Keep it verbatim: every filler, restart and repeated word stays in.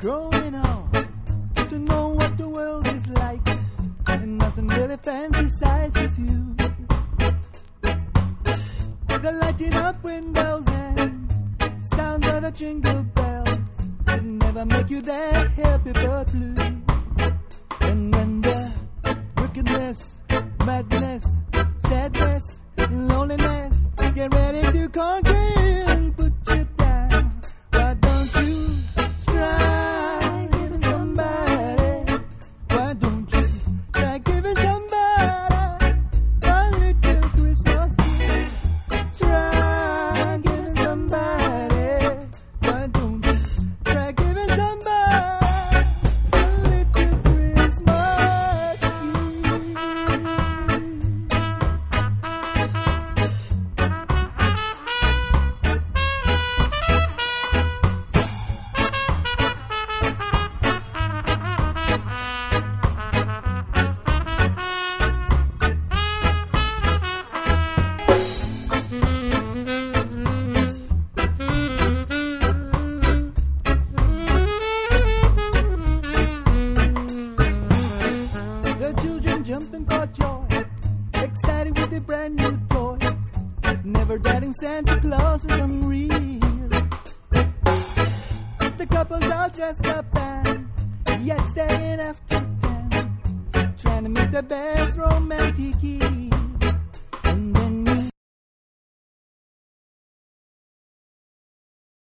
growing up to know what the world is like, and nothing really fancy sights you. The lighting up windows and sound of the jingle bells never make you that happy but blue. And when the wickedness, madness, sadness, loneliness get ready to conquer and put you down, why don't you try giving somebody? Why don't you try giving somebody a little Christmas gift? Try giving somebody. Why don't you try giving somebody a little Christmas gift? The children jumping for joy, excited with their brand new toys, never doubting Santa Claus is unreal. The couples all dressed up and yet staying after ten, trying to make the best romantic Eve.